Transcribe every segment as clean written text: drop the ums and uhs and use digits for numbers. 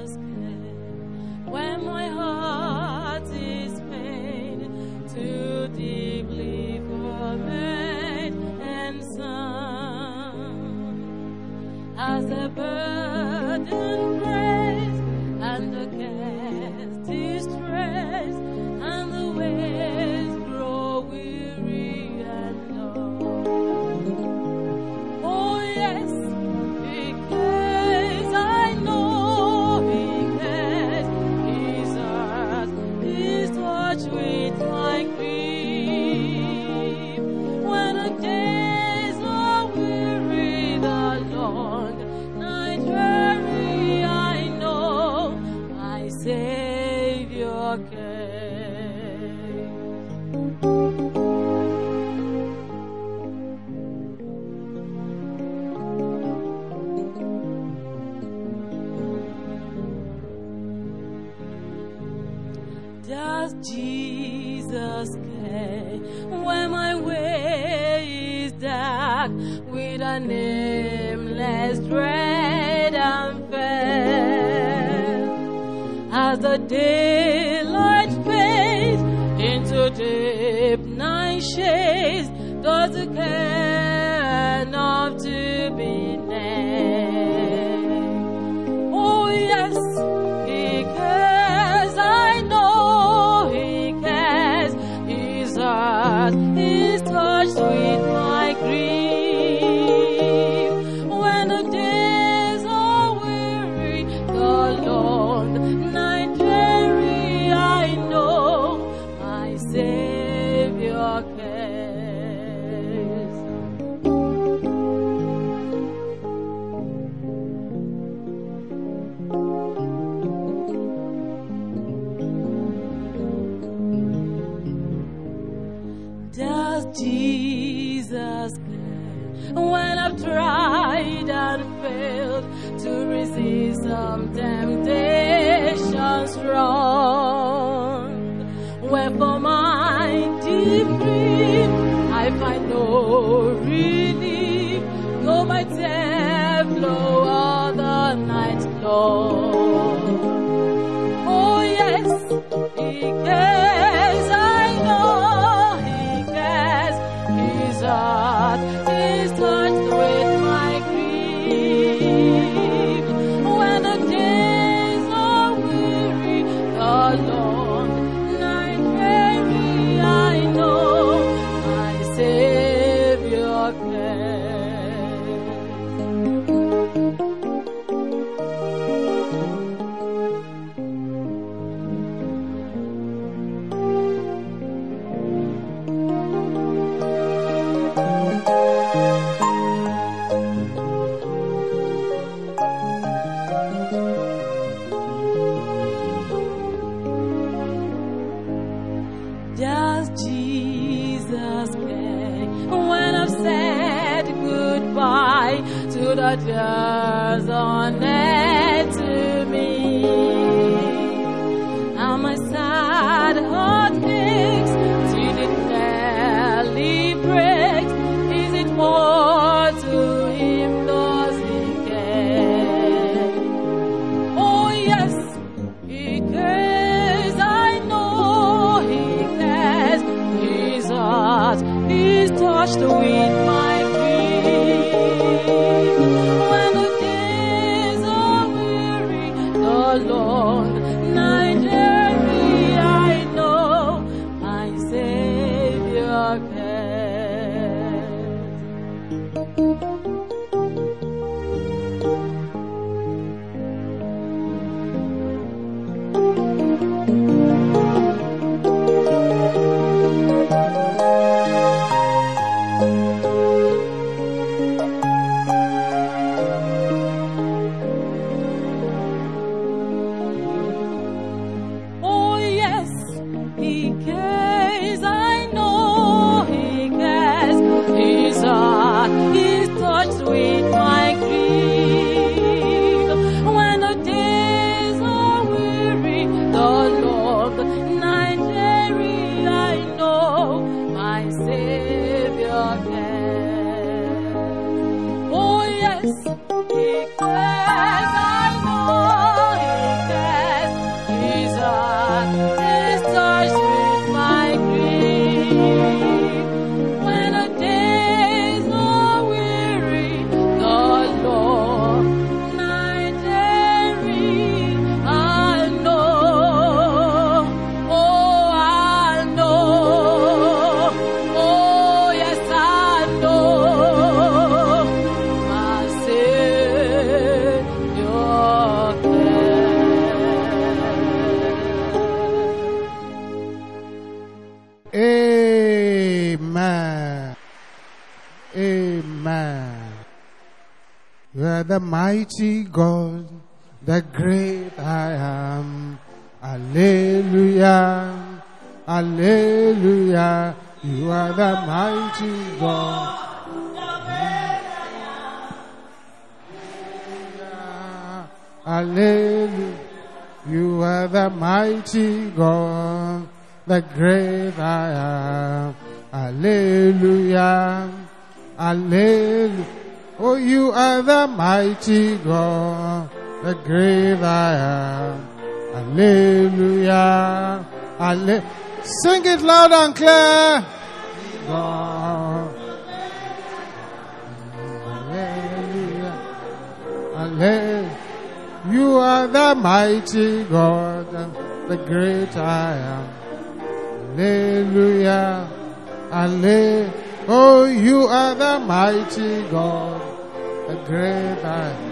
Jesus came when my heart is pained, too deeply for made and sung. As the burden breaks and the cares distress and the waves grow weary and long. Oh yes, because I know He cares. His heart is touched with my grief. When the days are weary, the long night weary, I know my Savior cares. Does Jesus care when my way is dark with a nameless dread and fear? As the daylight fades into deep night shades, does He care enough to be near? Oh yes, He cares. I know He cares. His heart is touched with my grief. When the days are weary, the long night weary, I know my Savior cares. Does Jesus care when I've tried and failed to resist some temptation strong? Where for my deep grief I find no relief, though my tears flow all the night long. Oh yes, He cares. I know He cares. His heart is touched with my grief. When the days are weary, the long night weary, I know my Savior cares. Does Jesus care when I've said goodbye to the tears on earth to me? And my sad heart aches till it nearly breaks. Is it more to Him? Does He care? Oh yes, He cares. I know He cares. His heart is touched with my grief. When the days are weary, the long night weary, I know my Savior cares. are the mighty God, the great I am. Hallelujah, hallelujah. You are the mighty God. Hallelujah. You are the mighty God, the great I am. Hallelujah. Hallelujah. Oh, you are the mighty God, the great I am. Hallelujah. Hallelujah. Sing it loud and clear. God. Hallelujah. Hallelujah. You are the mighty God, the great I am. Hallelujah. Hallelujah. Oh, you are the mighty God, the great I am.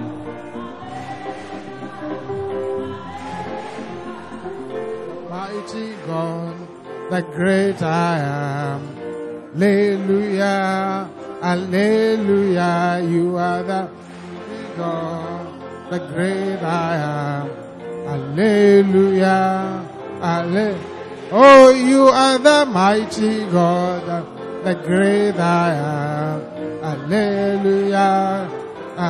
Mighty God, the great I am. Hallelujah. Hallelujah. You are the God, the great I am. Hallelujah. Hallelujah. Oh, you are the mighty God, the great I am. Hallelujah.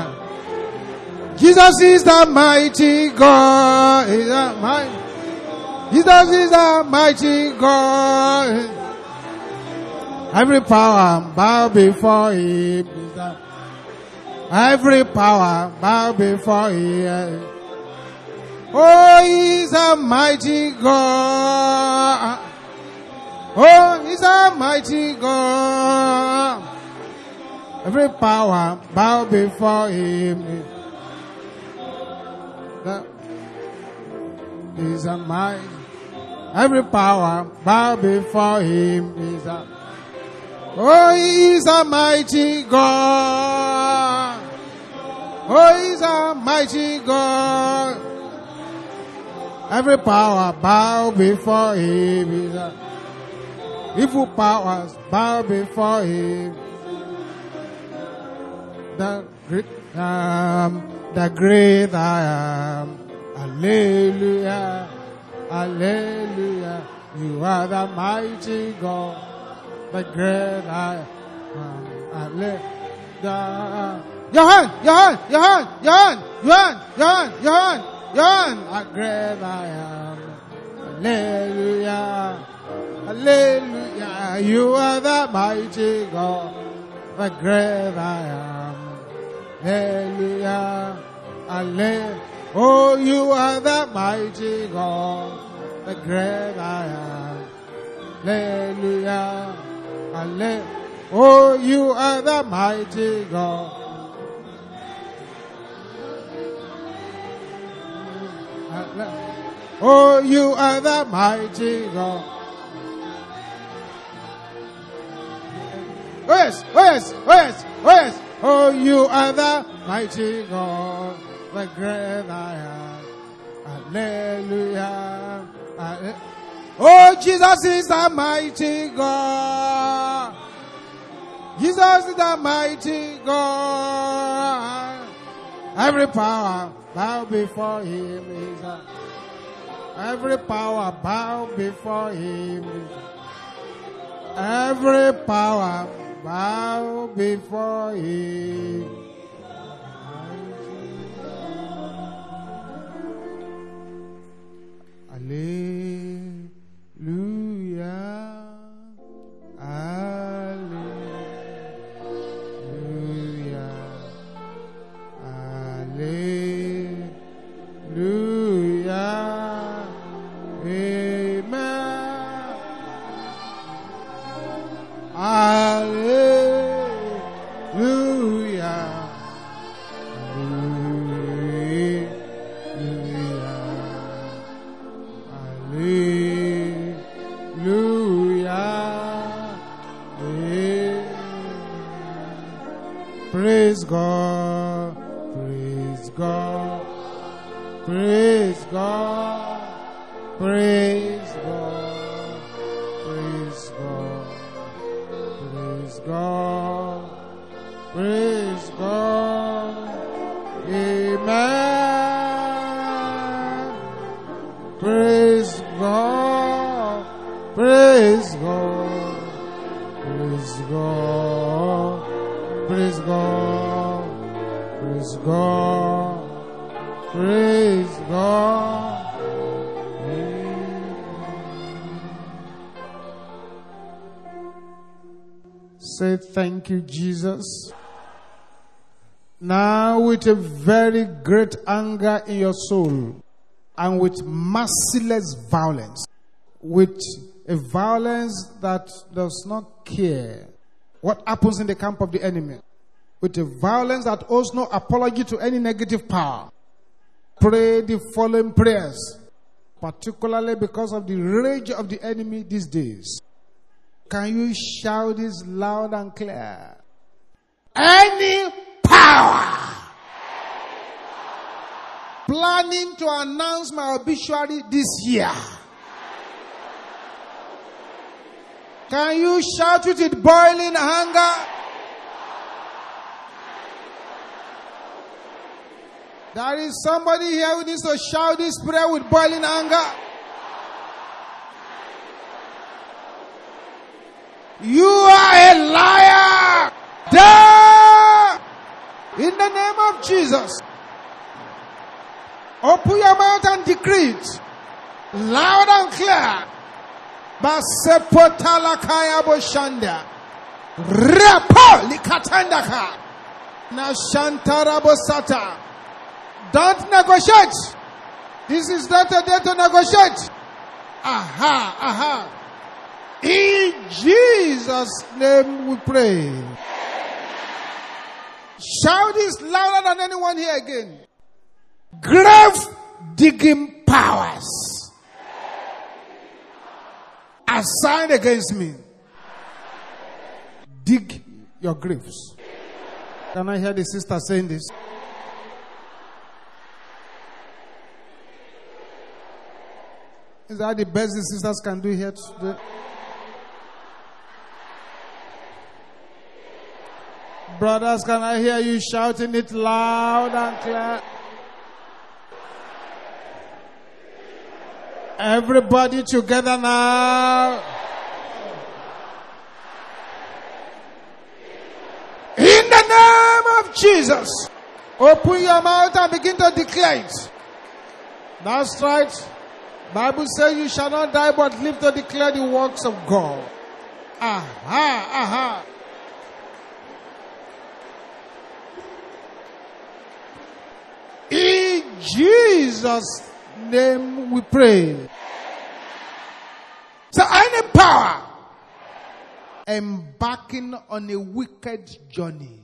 Jesus is the mighty God. Jesus is the mighty God. Every power bow before him. Every power bow before him. Oh, he's a mighty God. Oh, he's a mighty God. Every power bow before him. He's a mighty. Every power bow before him. Oh, he's a mighty God. Oh, he's a mighty God. Every power bow before him. Evil powers bow before him. The great I am. Hallelujah. Hallelujah. You are the mighty God, the great I am. Hallelujah. Your hand. The great I am. Hallelujah. Hallelujah. You are the mighty God, the great I am. Hallelujah. Hallelujah. Oh, you are the mighty God, the great I am. Hallelujah. Hallelujah. Oh, you are the mighty God. Oh, you are the mighty God. Oh yes, oh yes, oh yes, oh yes. Oh, you are the mighty God, the great I am. Hallelujah. Hallelujah. Oh, Jesus is the mighty God. Jesus is the mighty God. Every power bow before him. Every power bow before him. Every power bow before him. Hallelujah. Hallelujah. Hallelujah. Amen. Hallelujah. Praise God, praise God, praise God, praise God, praise God, praise God, praise God, Praise God. Praise God. Praise God. Praise God. Praise God. Praise God. Say thank you, Jesus. Now with a very great anger in your soul and with merciless violence, with a violence that does not care what happens in the camp of the enemy, with a violence that owes no apology to any negative power, pray the following prayers, particularly because of the rage of the enemy these days. Can you shout this loud and clear? Any power planning to announce my obituary this year, can you shout it with boiling anger? There is somebody here who needs to shout this prayer with boiling anger. You are a liar! Die! In the name of Jesus. Open your mouth and decree it. Loud and clear. Basepotalakaya boshanda. Rapo likatandaka. Nashantara bosata. Don't negotiate. This is not a day to negotiate. Aha. In Jesus' name we pray. Shout this louder than anyone here again. Grave digging powers assigned against me. Dig your graves. Can I hear the sister saying this? Is that the best the sisters can do here today? Brothers, can I hear you shouting it loud and clear? Everybody together now. In the name of Jesus, open your mouth and begin to declare it. That's right. Bible says you shall not die but live to declare the works of God. Aha. In Jesus' name we pray. So any power embarking on a wicked journey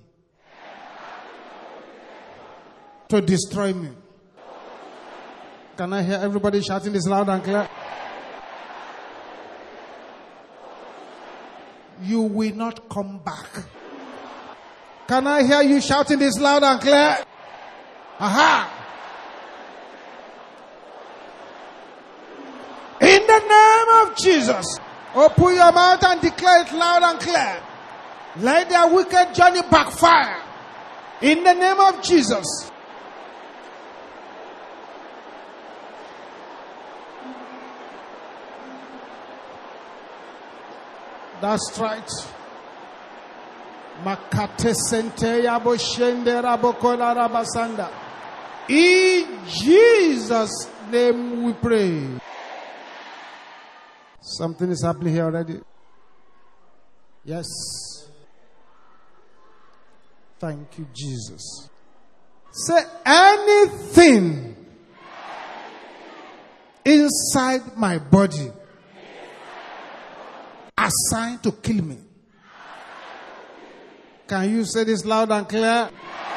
to destroy me. Can I hear everybody shouting this loud and clear? You will not come back. Can I hear you shouting this loud and clear? Aha! In the name of Jesus, open your mouth and declare it loud and clear. Let their wicked journey backfire. In the name of Jesus. That's right. Makate sente yabo shende rabokola rabasanda. In Jesus' name we pray. Something is happening here already. Yes. Thank you, Jesus. Say anything inside my body assigned to kill me. Can you say this loud and clear?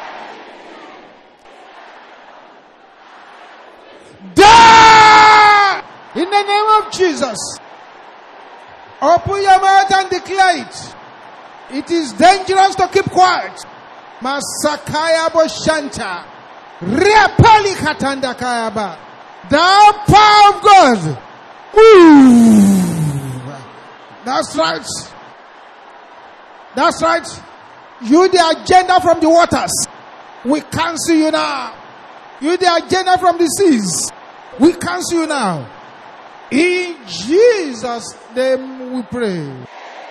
Die! In the name of Jesus. Open your mouth and declare it. It is dangerous to keep quiet. Masakaya boshanta. Repali katanda kayaba. The power of God. Ooh. That's right. That's right. You the agenda from the waters. We cancel you now. You the agenda from the seas. We cancel you now. In Jesus' name we pray.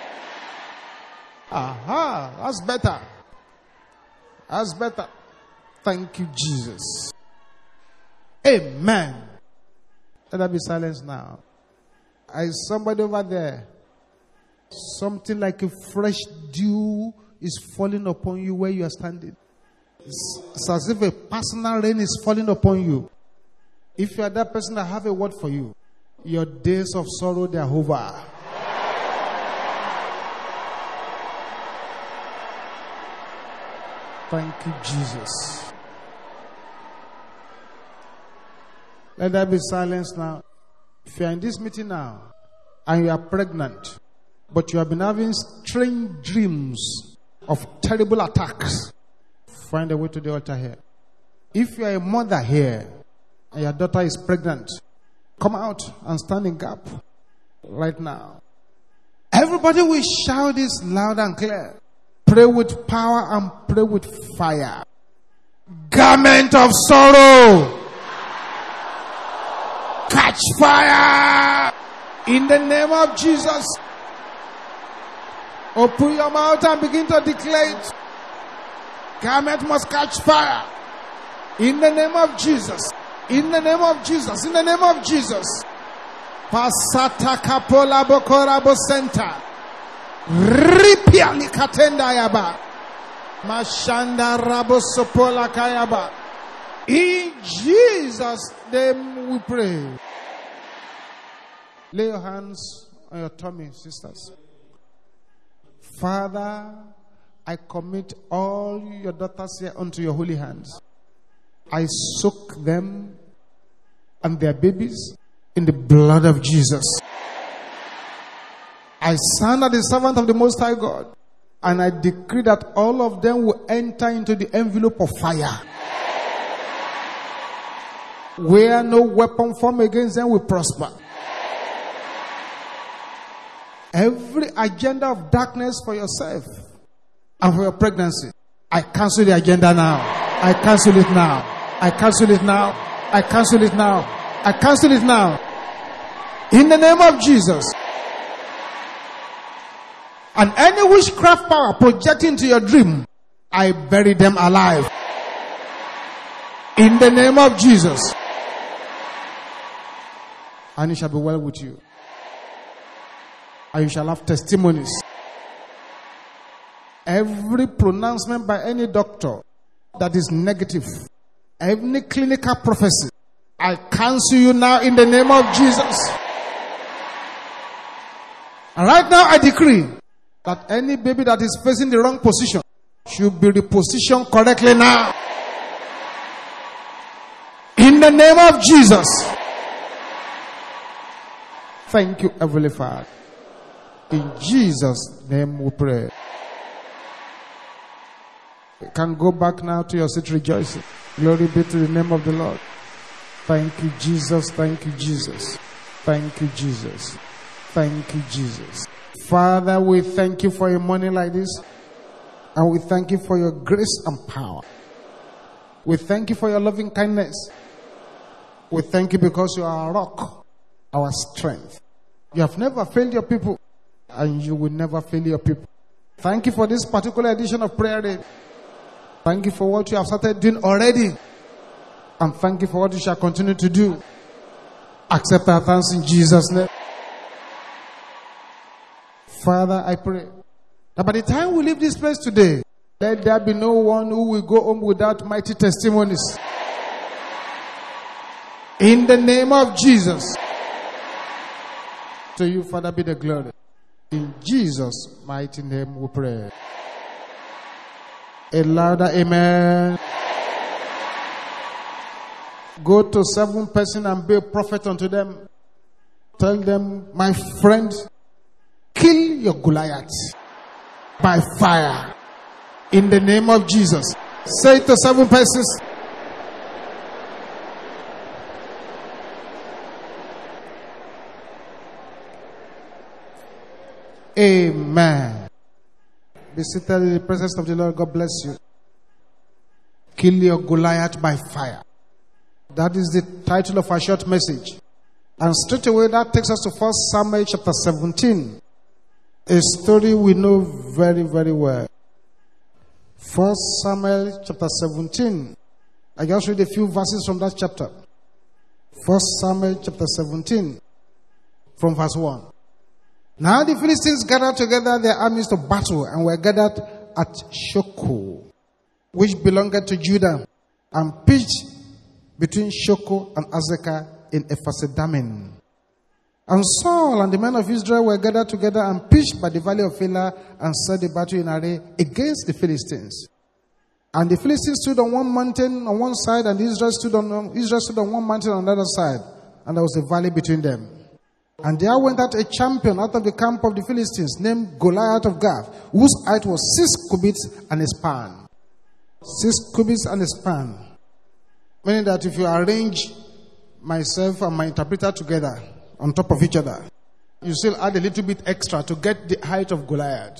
Aha, that's better. That's better. Thank you, Jesus. Amen. Let there be silence now. Is somebody over there? Something like a fresh dew is falling upon you where you are standing. It's as if a personal rain is falling upon you. If you are that person, I have a word for you. Your days of sorrow, they are over. Thank you, Jesus. Let there be silence now. If you are in this meeting now and you are pregnant, but you have been having strange dreams of terrible attacks, find a way to the altar here. If you are a mother here and your daughter is pregnant, come out and stand in gap right now. Everybody will shout this loud and clear. Pray with power and pray with fire. Garment of sorrow, catch fire in the name of Jesus. Open your mouth and begin to declare it. Garment must catch fire in the name of Jesus. In the name of Jesus. In the name of Jesus. Pasata kapola bokora bosenta. Ripia likatenda yaba. Mashanda rabosopola kayaba. In Jesus' name we pray. Lay your hands on your tummy, sisters. Father, I commit all your daughters here unto your holy hands. I soak them and their babies in the blood of Jesus. I stand as the servant of the Most High God, and I decree that all of them will enter into the envelope of fire, where no weapon formed against them will prosper. Every agenda of darkness for yourself and for your pregnancy, I cancel the agenda now. I cancel it now. I cancel it now. I cancel it now. I cancel it now. In the name of Jesus. And any witchcraft power projecting into your dream, I bury them alive. In the name of Jesus. And it shall be well with you. And you shall have testimonies. Every pronouncement by any doctor that is negative, any clinical prophecy, I cancel you now in the name of Jesus. And right now I decree that any baby that is facing the wrong position should be repositioned correctly now. In the name of Jesus. Thank you, Heavenly Father. In Jesus' name we pray. You can go back now to your seat rejoicing. Glory be to the name of the Lord. Thank you, Jesus. Thank you, Jesus. Thank you, Jesus. Thank you, Jesus. Father, we thank you for a morning like this. And we thank you for your grace and power. We thank you for your loving kindness. We thank you because you are our rock, our strength. You have never failed your people, and you will never fail your people. Thank you for this particular edition of Prayer Day. Thank you for what you have started doing already. And thank you for what you shall continue to do. Accept our thanks in Jesus' name. Father, I pray that by the time we leave this place today, let there be no one who will go home without mighty testimonies. In the name of Jesus. To you, Father, be the glory. In Jesus' mighty name we pray. A louder amen. Go to 7 persons and be a prophet unto them. Tell them, my friend, kill your Goliath by fire. In the name of Jesus. Say it to 7 persons. Amen. Be seated in the presence of the Lord. God bless you. Kill your Goliath by fire. That is the title of our short message. And straight away that takes us to 1 Samuel chapter 17. A story we know very, very well. 1 Samuel chapter 17. I just read a few verses from that chapter. 1 Samuel chapter 17 from verse 1. Now the Philistines gathered together their armies to battle and were gathered at Shoko, which belonged to Judah, and pitched between Shoko and Azekah in Ephes-dammim. And Saul and the men of Israel were gathered together and pitched by the valley of Elah and set the battle in array against the Philistines. And the Philistines stood on one mountain on one side, and Israel stood on one mountain on the other side, and there was a valley between them. And there went out a champion out of the camp of the Philistines, named Goliath of Gath, whose height was 6 cubits and a span. 6 cubits and a span. Meaning that if you arrange myself and my interpreter together on top of each other, you still add a little bit extra to get the height of Goliath.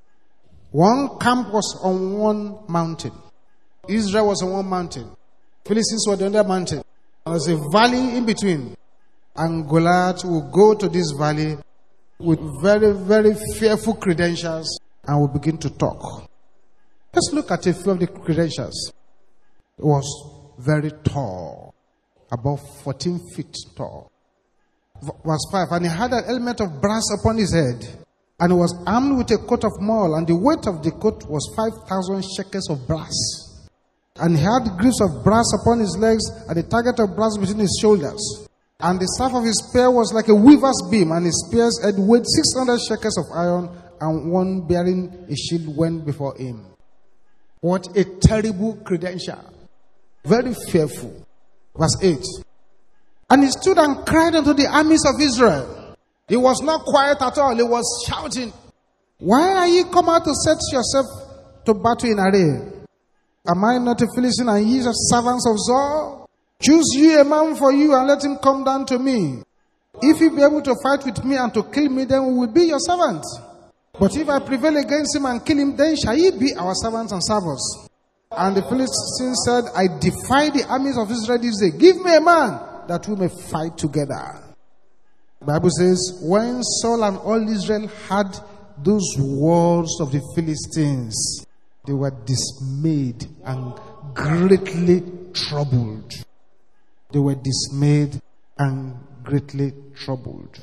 One camp was on one mountain. Israel was on one mountain. Philistines were on the other mountain. There was a valley in between. And Goliath will go to this valley with very, very fearful credentials and will begin to talk. Let's look at a few of the credentials. He was very tall, about 14 feet tall. Verse 5, and he had an helmet of brass upon his head, and he was armed with a coat of mail, and the weight of the coat was 5,000 shekels of brass. And he had grips of brass upon his legs, and a target of brass between his shoulders. And the staff of his spear was like a weaver's beam, and his spear's head weighed 600 shekels of iron, and one bearing a shield went before him. What a terrible credential. Very fearful. Verse 8. And he stood and cried unto the armies of Israel. He was not quiet at all. He was shouting, why are ye come out to set yourself to battle in array? Am I not a Philistine, and ye are servants of Saul? Choose ye a man for you, and let him come down to me. If he be able to fight with me and to kill me, then we will be your servants. But if I prevail against him and kill him, then shall ye be our servants and serve us. And the Philistines said, I defy the armies of Israel this day. Give me a man that we may fight together. The Bible says, when Saul and all Israel heard those words of the Philistines, they were dismayed and greatly troubled. They were dismayed and greatly troubled.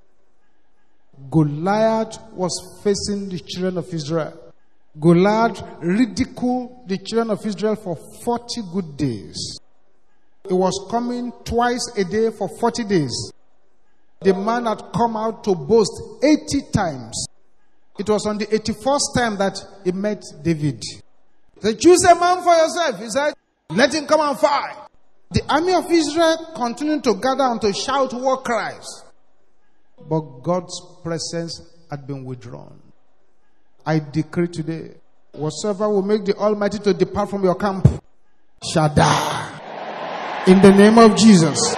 Goliath was facing the children of Israel. Goliath ridiculed the children of Israel for 40 good days. He was coming twice a day for 40 days. The man had come out to boast 80 times. It was on the 81st time that he met David. He said, choose a man for yourself. He said, let him come and fight. The army of Israel continued to gather and to shout war cries. But God's presence had been withdrawn. I decree today, whatsoever will make the Almighty to depart from your camp shall die. In the name of Jesus.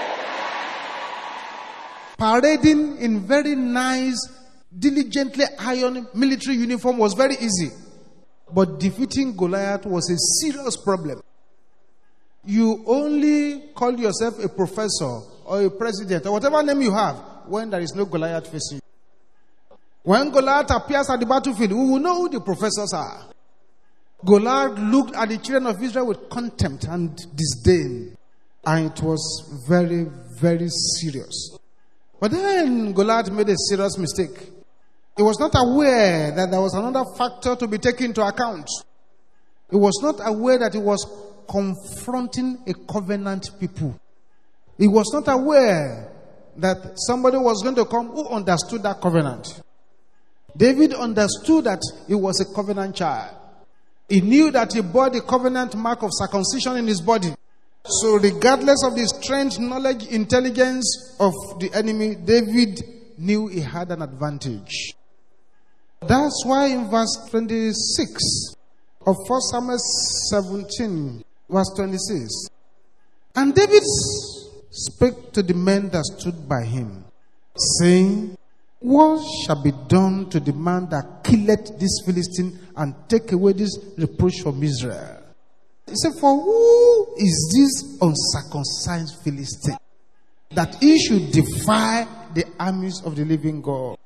Parading in very nice, diligently ironed military uniform was very easy. But defeating Goliath was a serious problem. You only call yourself a professor or a president or whatever name you have when there is no Goliath facing you. When Goliath appears at the battlefield, we will know who the professors are. Goliath looked at the children of Israel with contempt and disdain. And it was very, very serious. But then Goliath made a serious mistake. He was not aware that there was another factor to be taken into account. He was not aware that he was confronting a covenant people. He was not aware that somebody was going to come who understood that covenant. David understood that he was a covenant child. He knew that he bore the covenant mark of circumcision in his body. So regardless of the strength, knowledge, intelligence of the enemy, David knew he had an advantage. That's why in verse 26 of 1 Samuel 17, verse 26, and David spake to the men that stood by him, saying, what shall be done to the man that killeth this Philistine and take away this reproach from Israel? He said, for who is this uncircumcised Philistine that he should defy the armies of the living God?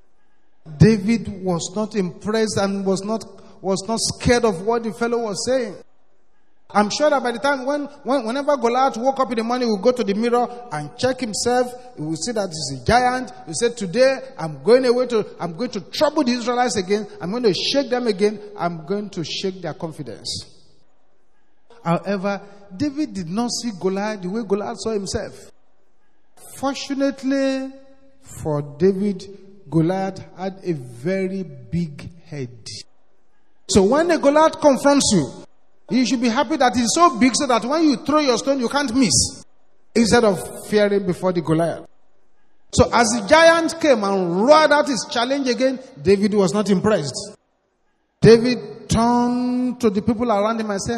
David was not impressed and was not scared of what the fellow was saying. I'm sure that by the time whenever Goliath woke up in the morning, he would go to the mirror and check himself. He will see that he's a giant. He said, today I'm going to trouble the Israelites again. I'm going to shake them again. I'm going to shake their confidence. However, David did not see Goliath the way Goliath saw himself. Fortunately for David, Goliath had a very big head. So when a Goliath confronts you should be happy that he's so big so that when you throw your stone, you can't miss. Instead of fearing before the Goliath. So as the giant came and roared out his challenge again, David was not impressed. David turned to the people around him and said,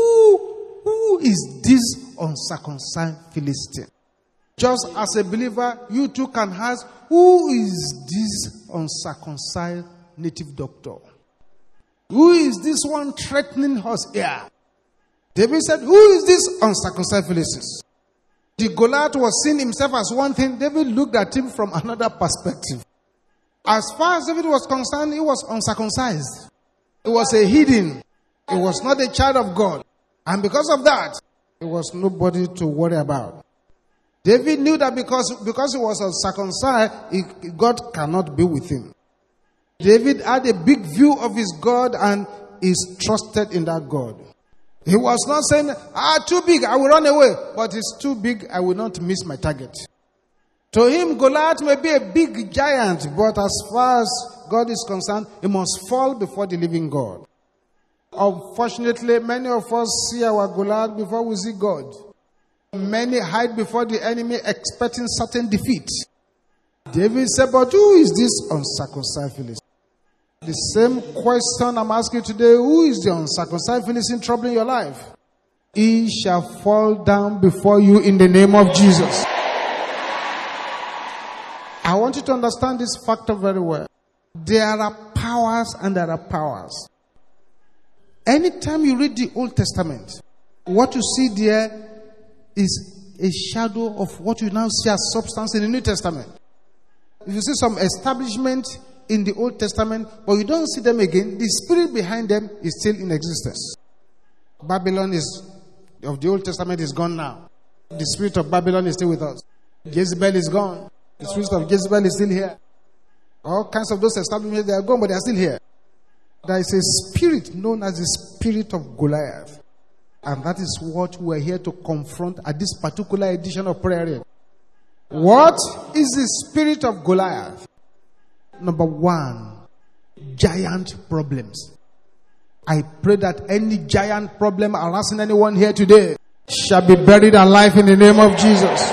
Who is this uncircumcised Philistine? Just as a believer, you too can ask, who is this uncircumcised native doctor? Who is this one threatening us here? David said, who is this uncircumcised Philistine? The Goliath was seeing himself as one thing. David looked at him from another perspective. As far as David was concerned, he was uncircumcised. He was a heathen. He was not a child of God. And because of that, he was nobody to worry about. David knew that because he was uncircumcised, God cannot be with him. David had a big view of his God and is trusted in that God. He was not saying, too big, I will run away. But it's too big, I will not miss my target. To him, Goliath may be a big giant, but as far as God is concerned, he must fall before the living God. Unfortunately, many of us see our Goliath before we see God. Many hide before the enemy expecting certain defeat. David said, but who is this uncircumcised Philistine? The same question I'm asking today, who is the uncircumcised Philistine troubling your life? He shall fall down before you in the name of Jesus. I want you to understand this factor very well. There are powers and there are powers. Anytime you read the Old Testament, what you see there is a shadow of what you now see as substance in the New Testament. If you see some establishment in the Old Testament, but you don't see them again, the spirit behind them is still in existence. Babylon of the Old Testament is gone now. The spirit of Babylon is still with us. Jezebel is gone. The spirit of Jezebel is still here. All kinds of those establishments, they are gone, but they are still here. There is a spirit known as the spirit of Goliath. And that is what we are here to confront at this particular edition of Prayer. What is the spirit of Goliath? Number one, giant problems. I pray that any giant problem harassing anyone here today shall be buried alive in the name of Jesus.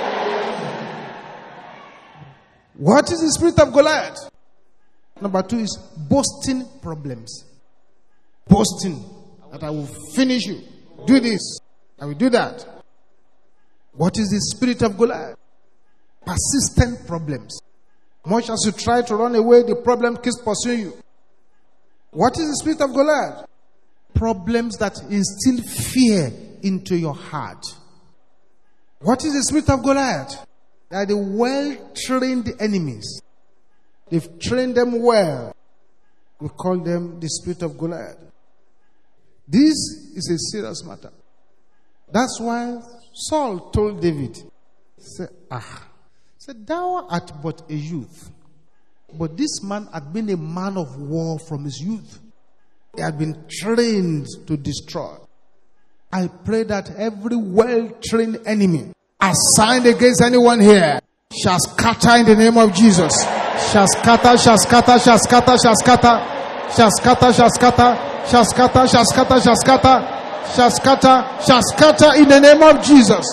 What is the spirit of Goliath? Number two is boasting problems. Boasting that I will finish you. Do this. I will do that. What is the spirit of Goliath? Persistent problems. Much as you try to run away, the problem keeps pursuing you. What is the spirit of Goliath? Problems that instill fear into your heart. What is the spirit of Goliath? They are the well-trained enemies. They've trained them well. We call them the spirit of Goliath. This is a serious matter. That's why Saul told David, said, thou art but a youth. But this man had been a man of war from his youth. He had been trained to destroy. I pray that every well-trained enemy assigned against anyone here shall scatter in the name of Jesus. Shall scatter, shall scatter, shall scatter, shall scatter, shall scatter, shall scatter, shall scatter, shall scatter, shall scatter, shall scatter, shall scatter in the name of Jesus.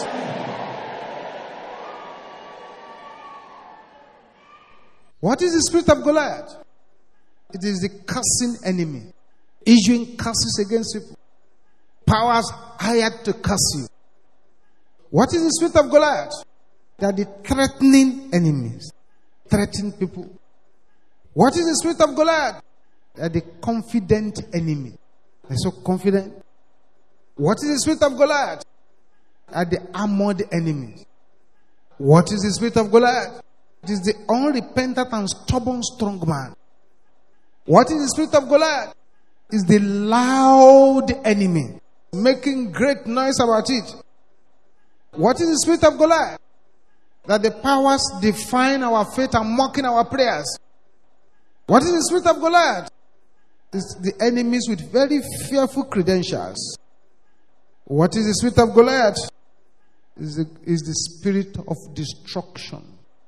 What is the spirit of Goliath? It is the cursing enemy, issuing curses against people. Powers hired to curse you. What is the spirit of Goliath? They are the threatening enemies, threatening people. What is the spirit of Goliath? They are the confident enemy. They're so confident. What is the spirit of Goliath? Are the armored enemies. What is the spirit of Goliath? It is the unrepentant and stubborn strong man. What is the spirit of Goliath? It is the loud enemy, making great noise about it. What is the spirit of Goliath? That the powers define our faith and mocking our prayers. What is the spirit of Goliath? It's the enemies with very fearful credentials. What is the spirit of Goliath? Is the spirit of destruction.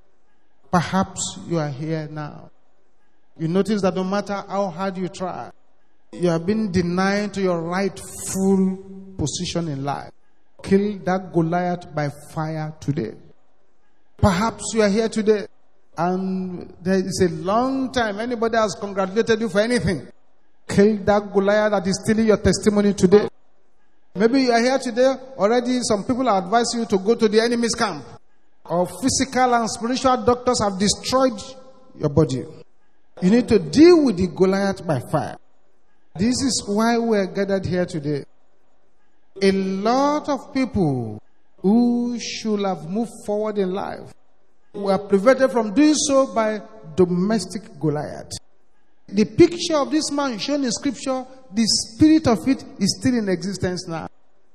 Perhaps you are here now. You notice that no matter how hard you try, you have been denied to your rightful position in life. Kill that Goliath by fire today. Perhaps you are here today and there is a long time anybody has congratulated you for anything. Kill that Goliath that is stealing your testimony today. Maybe you are here today, already some people are advising you to go to the enemy's camp. Or physical and spiritual doctors have destroyed your body. You need to deal with the Goliath by fire. This is why we are gathered here today. A lot of people who should have moved forward in life were prevented from doing so by domestic Goliath. The picture of this man shown in scripture, the spirit of it is still in existence now.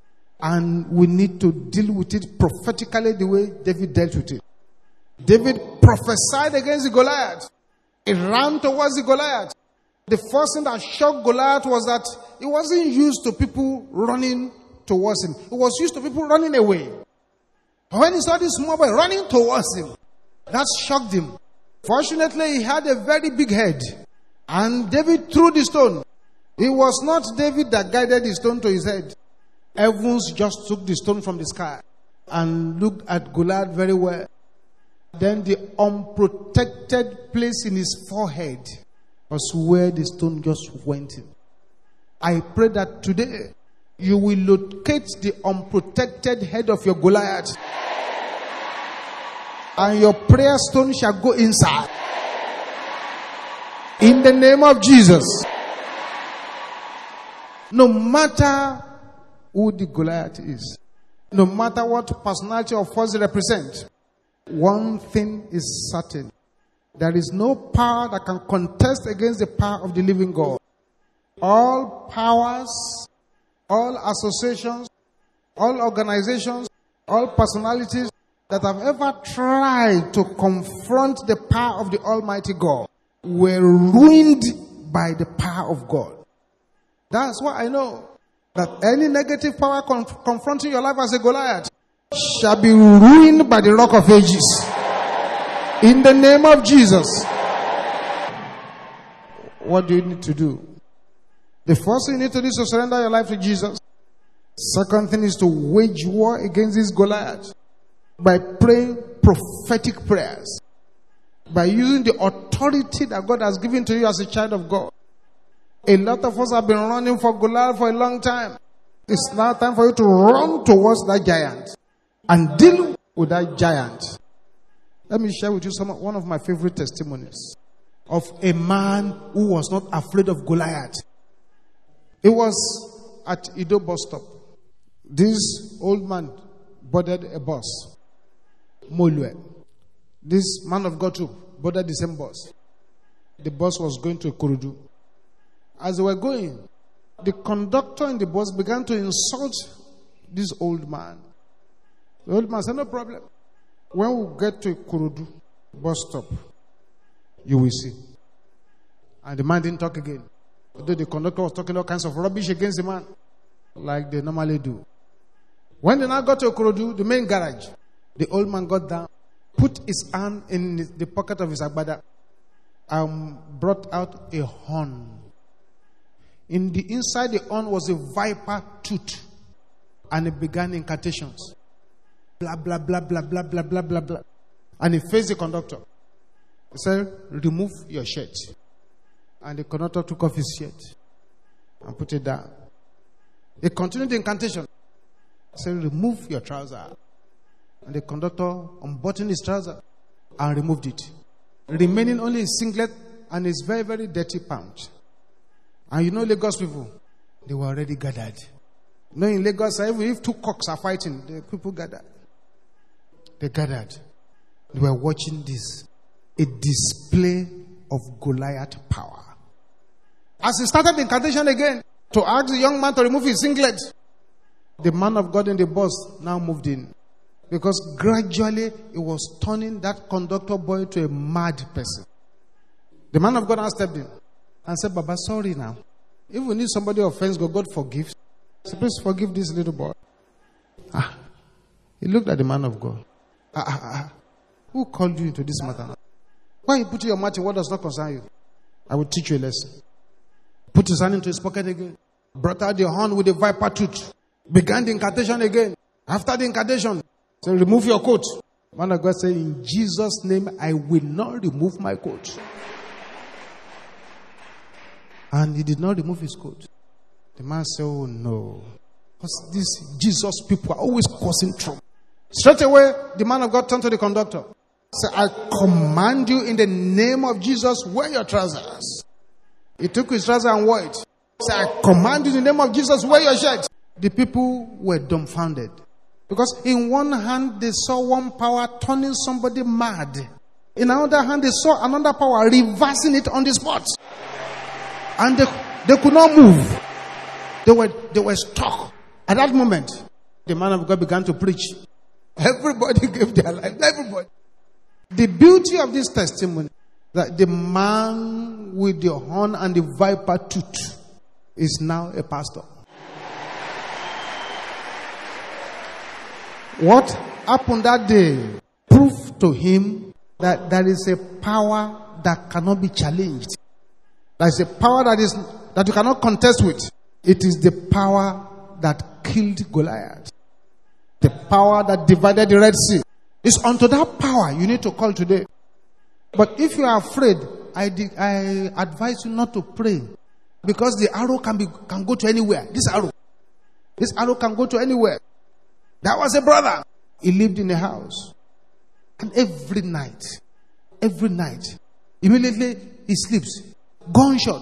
And we need to deal with it prophetically the way David dealt with it. David prophesied against the Goliath. He ran towards the Goliath. The first thing that shocked Goliath was that he wasn't used to people running towards him. He was used to people running away. But when he saw this small boy running towards him, that shocked him. Fortunately, he had a very big head. And David threw the stone. It was not David that guided the stone to his head. Heavens just took the stone from the sky and looked at Goliath very well. Then the unprotected place in his forehead was where the stone just went in. I pray that today you will locate the unprotected head of your Goliath. And your prayer stone shall go inside. In the name of Jesus. No matter who the Goliath is, no matter what personality or force they represent, one thing is certain. There is no power that can contest against the power of the living God. All powers, all associations, all organizations, all personalities that have ever tried to confront the power of the Almighty God were ruined by the power of God. That's why I know that any negative power confronting your life as a Goliath shall be ruined by the Rock of Ages. In the name of Jesus. What do you need to do? The first thing you need to do is to surrender your life to Jesus. Second thing is to wage war against this Goliath by praying prophetic prayers. By using the authority that God has given to you as a child of God. A lot of us have been running for Goliath for a long time. It's now time for you to run towards that giant and deal with that giant. Let me share with you one of my favorite testimonies of a man who was not afraid of Goliath. It was at Ido bus stop. This old man boarded a bus. Molue. This man of God too boarded the same bus. The bus was going to Ikorodu. As they were going, the conductor in the bus began to insult this old man. The old man said, no problem. When we get to Ikorodu bus stop, you will see. And the man didn't talk again. Although the conductor was talking all kinds of rubbish against the man, like they normally do. When they now got to Ikorodu, the main garage, the old man got down, put his hand in the pocket of his agbada, and brought out a horn. In the inside the horn was a viper tooth, and he began incantations. Blah, blah, blah, blah, blah, blah, blah, blah, blah. And he faced the conductor. He said, remove your shirt. And the conductor took off his shirt and put it down. He continued the incantation. He said, remove your trouser. And the conductor unbuttoned his trouser and removed it, remaining only his singlet and his very, very dirty pants. And you know Lagos people, they were already gathered. No, in Lagos, even if two cocks are fighting, the people gather. They gathered. They were watching this. A display of Goliath power. As he started the incantation again, to ask the young man to remove his singlet, the man of God in the bus now moved in. Because gradually, it was turning that conductor boy to a mad person. The man of God now stepped in and said, Baba, sorry now. If we need somebody offense, God forgives. So please forgive this little boy. He looked at the man of God. Who called you into this matter? Why you put your mouth in what does not concern you? I will teach you a lesson. Put his hand into his pocket again. Brought out the horn with the viper tooth. Began the incantation again. After the incantation, so remove your coat. Man of God said, in Jesus' name, I will not remove my coat. And he did not remove his coat. The man said, oh no. Because these Jesus people are always causing trouble. Straight away, the man of God turned to the conductor. Said, I command you in the name of Jesus, wear your trousers. He took his trousers and wore it. Said, I command you in the name of Jesus, wear your shirt. The people were dumbfounded. Because in one hand, they saw one power turning somebody mad. In another hand, they saw another power reversing it on the spot. And they could not move. They were stuck. At that moment, the man of God began to preach. Everybody gave their life. Everybody. The beauty of this testimony, that the man with the horn and the viper tooth is now a pastor. What happened that day proved to him that there is a power that cannot be challenged. There is a power that you cannot contest with. It is the power that killed Goliath. The power that divided the Red Sea. It's unto that power you need to call today. But if you are afraid, I advise you not to pray. Because the arrow can go to anywhere. This arrow can go to anywhere. There was a brother. He lived in a house. And every night, immediately he sleeps. Gunshot.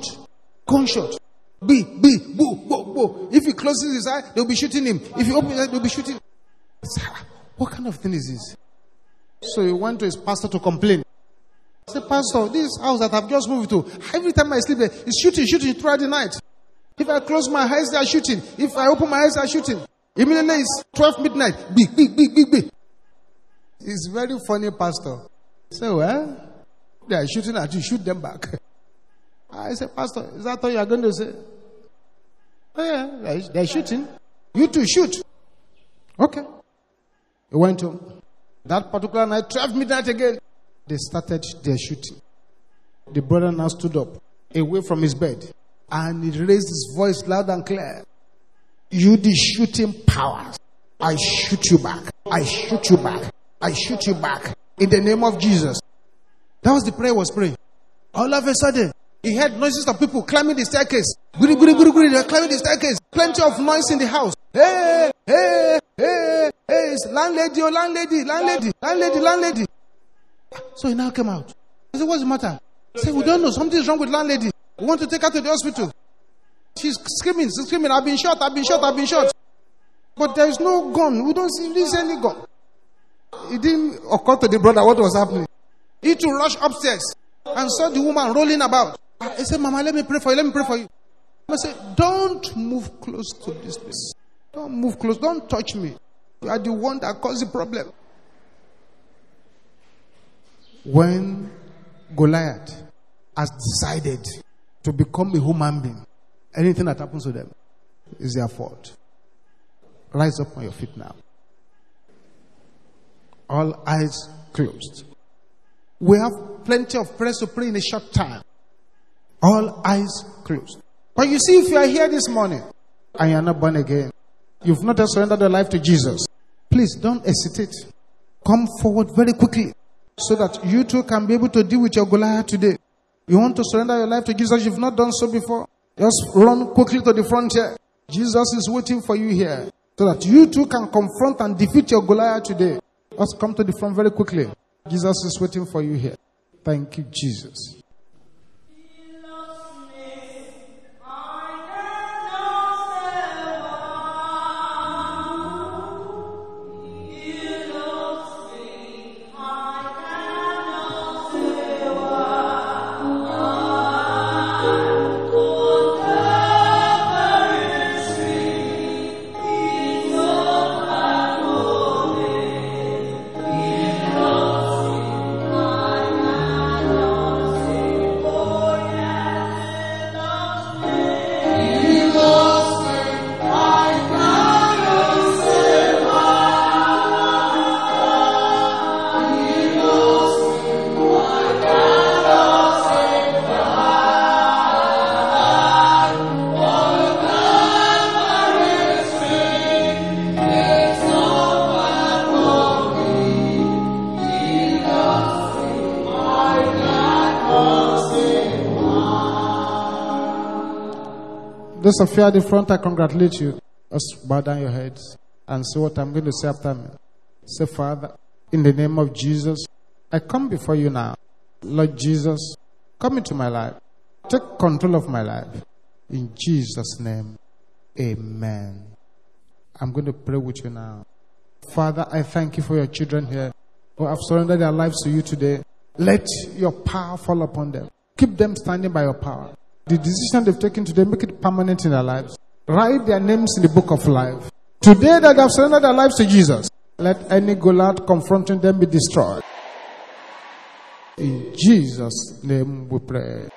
Boo, boo. If he closes his eye, they'll be shooting him. If he opens his eye, they'll be shooting. What kind of thing is this? So he went to his pastor to complain. He said, Pastor, this house that I've just moved to, every time I sleep there, it's shooting throughout the night. If I close my eyes, they are shooting. If I open my eyes, they are shooting. Immediately it's 12 midnight. Big. It's very funny, Pastor. So, they are shooting at you, shoot them back. I said, Pastor, is that all you are going to say? Oh, yeah, they're shooting. You too, shoot. Okay. He went home. That particular night, 12 midnight again, they started their shooting. The brother now stood up, away from his bed, and he raised his voice loud and clear. You the shooting powers, I shoot you back. I shoot you back. I shoot you back. In the name of Jesus. That was the prayer he was praying. All of a sudden, he heard noises of people climbing the staircase. They were climbing the staircase. Plenty of noise in the house. Hey, it's landlady, landlady. So he now came out. I said, what's the matter? He said, we don't know. Something's wrong with landlady. We want to take her to the hospital. She's screaming. I've been shot. But there is no gun. We don't see any gun. It didn't occur to the brother what was happening. He to rush upstairs and saw the woman rolling about. He said, Mama, let me pray for you. I said, don't move close to this place. Don't move close. Don't touch me. You are the one that caused the problem. When Goliath has decided to become a human being, anything that happens to them is their fault. Rise up on your feet now. All eyes closed. We have plenty of prayers to pray in a short time. All eyes closed. But you see, if you are here this morning and you are not born again, you've not surrendered your life to Jesus, please don't hesitate. Come forward very quickly so that you too can be able to deal with your Goliath today. You want to surrender your life to Jesus, you've not done so before, just run quickly to the front here. Jesus is waiting for you here so that you too can confront and defeat your Goliath today. Let's come to the front very quickly. Jesus is waiting for you here. Thank you, Jesus. Those of you at the front, I congratulate you. Just bow down your heads and see what I'm going to say after me. Say, Father, in the name of Jesus, I come before you now. Lord Jesus, come into my life. Take control of my life. In Jesus' name, amen. I'm going to pray with you now. Father, I thank you for your children here who have surrendered their lives to you today. Let your power fall upon them. Keep them standing by your power. The decision they've taken today, make it permanent in their lives. Write their names in the book of life. Today that they have surrendered their lives to Jesus, let any Goliath confronting them be destroyed. In Jesus' name we pray.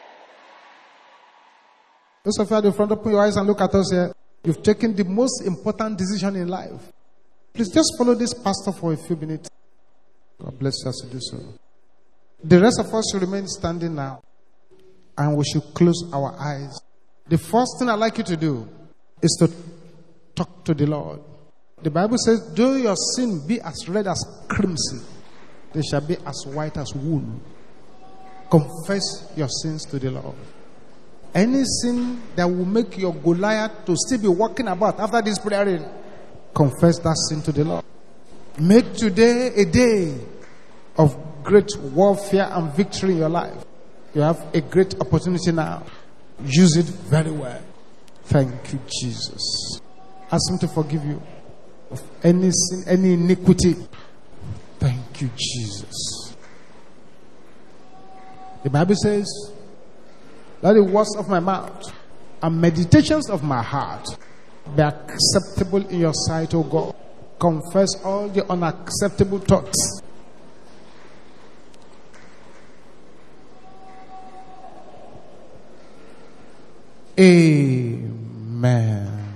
Those of you at the front, open your eyes and look at us here. You've taken the most important decision in life. Please just follow this pastor for a few minutes. God bless you as you do so. The rest of us should remain standing now. And we should close our eyes. The first thing I'd like you to do is to talk to the Lord. The Bible says, though your sin be as red as crimson, they shall be as white as wool. Confess your sins to the Lord. Any sin that will make your Goliath to still be walking about after this prayer, confess that sin to the Lord. Make today a day of great warfare and victory in your life. You have a great opportunity now. Use it very well. Thank you, Jesus. Ask him to forgive you of any sin, any iniquity. Thank you, Jesus. The Bible says, let the words of my mouth and meditations of my heart be acceptable in your sight, O God. Confess all the unacceptable thoughts. Amen.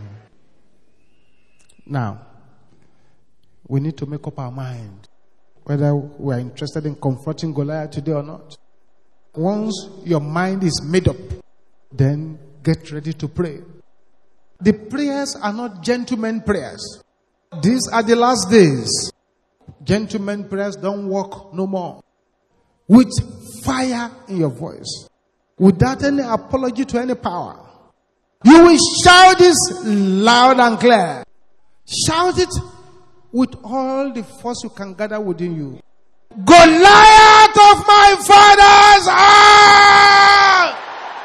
Now, we need to make up our mind whether we are interested in confronting Goliath today or not. Once your mind is made up, then get ready to pray. The prayers are not gentlemen prayers. These are the last days. Gentlemen prayers don't work no more. With fire in your voice, without any apology to any power, you will shout this loud and clear. Shout it with all the force you can gather within you. Goliath of my fathers are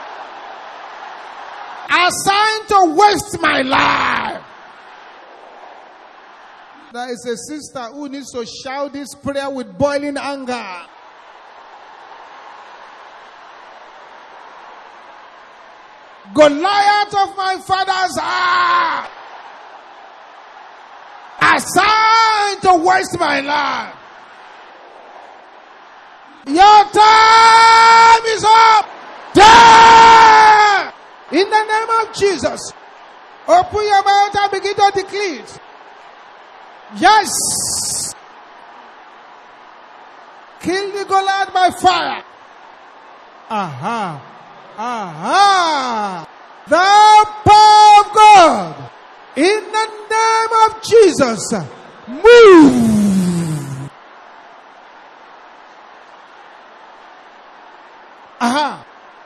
assigned to waste my life. There is a sister who needs to shout this prayer with boiling anger. Goliath of my fathers are assigned to waste my life. Your time is up. There! In the name of Jesus, open your mouth and begin to declare it. Yes! Kill the Goliath by fire. Aha! Aha! The power of God, in the name of Jesus, move. Aha!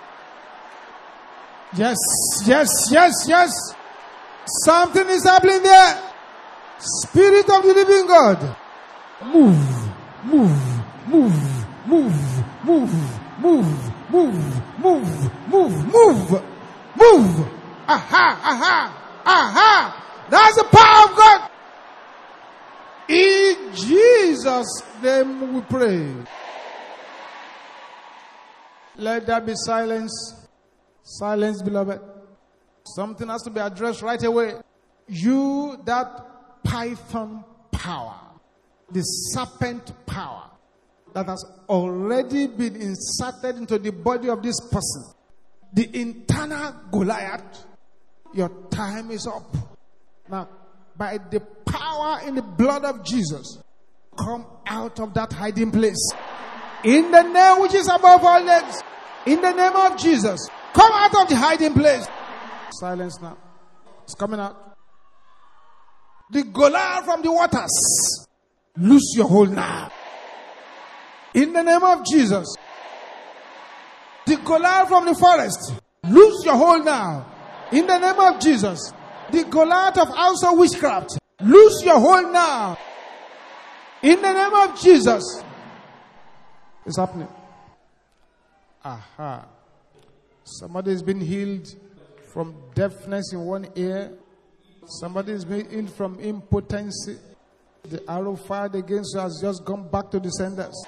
Yes, yes, yes, yes. Something is happening there. Spirit of the living God, move, move, move, move, move, move. Move, move, move, move, move. Aha, aha, aha. That's the power of God. In Jesus' name we pray. Let there be silence. Silence, beloved. Something has to be addressed right away. You, that python power, the serpent power, that has already been inserted into the body of this person, the internal Goliath, your time is up. Now, by the power in the blood of Jesus, come out of that hiding place. In the name which is above all names, in the name of Jesus, come out of the hiding place. Silence now. It's coming out. The Goliath from the waters, loose your hold now. In the name of Jesus. The Goliath from the forest, loose your hold now. In the name of Jesus. The Goliath of house of witchcraft. Lose your hold now. In the name of Jesus. It's happening. Aha. Somebody has been healed from deafness in one ear. Somebody has been healed from impotency. The arrow fired against you has just gone back to the senders.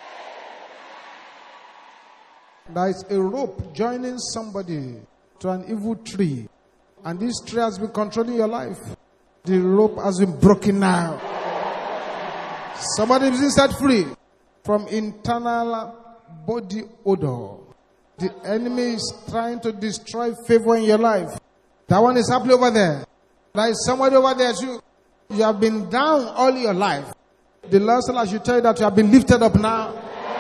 There is a rope joining somebody to an evil tree. And this tree has been controlling your life. The rope has been broken now. Somebody is being set free from internal body odor. The enemy is trying to destroy favor in your life. That one is happening over there. There is somebody over there too. You have been down all your life. The Lord said I should tell you that you have been lifted up now.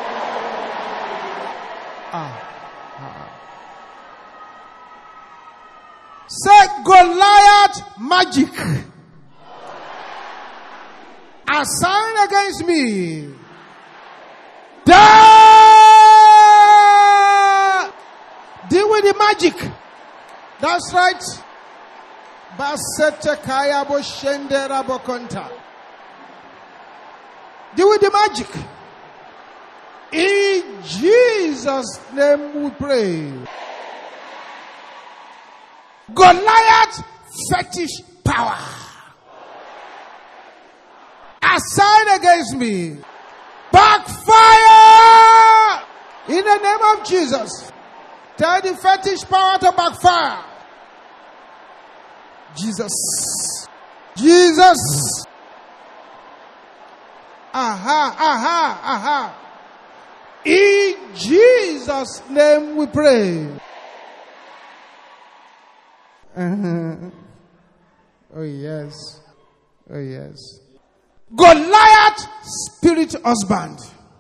Say Goliath magic. Assigned against me. Deal with the magic. That's right. Deal with the magic. In Jesus' name we pray. Goliath fetish power assigned against me. Backfire in the name of Jesus. Tell the fetish power to backfire. Jesus. Jesus. Aha. In Jesus' name we pray. Oh yes. Oh yes. Goliath spirit husband.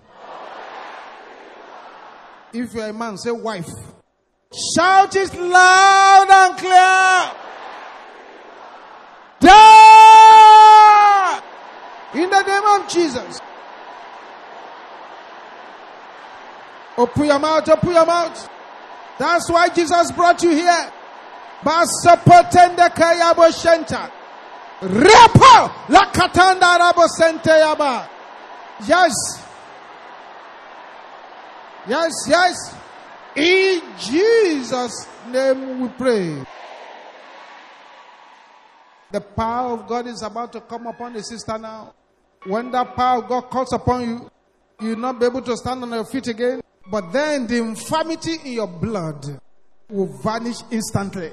If you're a man, say wife. Shout it loud and clear. Die! In the name of Jesus. Open your mouth, open your mouth. That's why Jesus brought you here. Basapotende kayabo shenta. Repo la katanda rabo sente yaba. Yes. Yes, yes. In Jesus' name we pray. The power of God is about to come upon the sister now. When that power of God comes upon you, you will not be able to stand on your feet again. But then the infirmity in your blood will vanish instantly.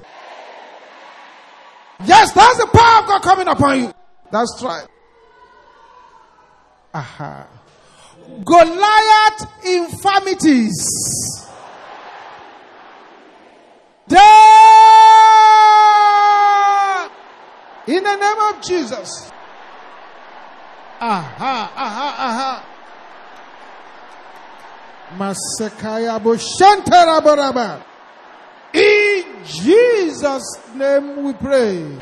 Yes, that's the power of God coming upon you. That's right. Aha. Goliath infirmities. In the name of Jesus. Aha. Masekaya Boshantara Baraba. In Jesus' name we pray.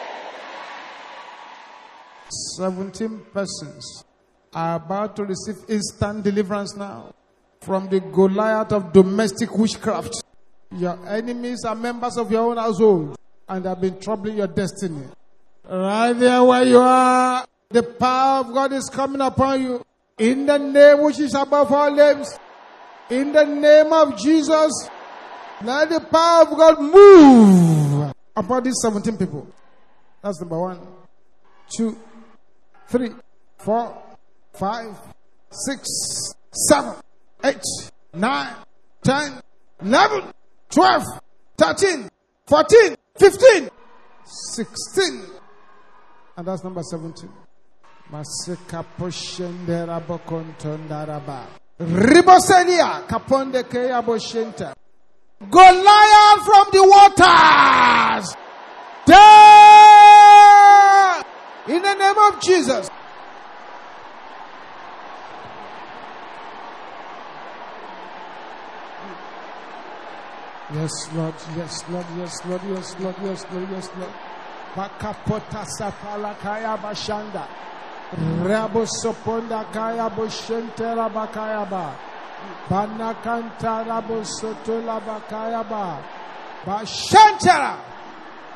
17 persons are about to receive instant deliverance now from the Goliath of domestic witchcraft. Your enemies are members of your own household and have been troubling your destiny. Right there where you are, the power of God is coming upon you. In the name which is above all names. In the name of Jesus. Let the power of God move upon these 17 people. That's number 1, 2, 3, 4, 5, 6, 7, 8, 9, 10, 11, 12, 13, 14, 15, 16. And that's number 17. Maseka poshendera bokontondaraba. Riboselia kaponde keya boshenta. Goliath from the waters. Die! In the name of Jesus. Yes, Lord. Yes, Lord. Yes, Lord. Yes, Lord. Yes, Lord. Yes, Lord. Bakapota sapala kaya bashanda. Rabo soponda kaya boshentera bakaya ba. Banakanta rabo sotola bakaya ba. Bashentera.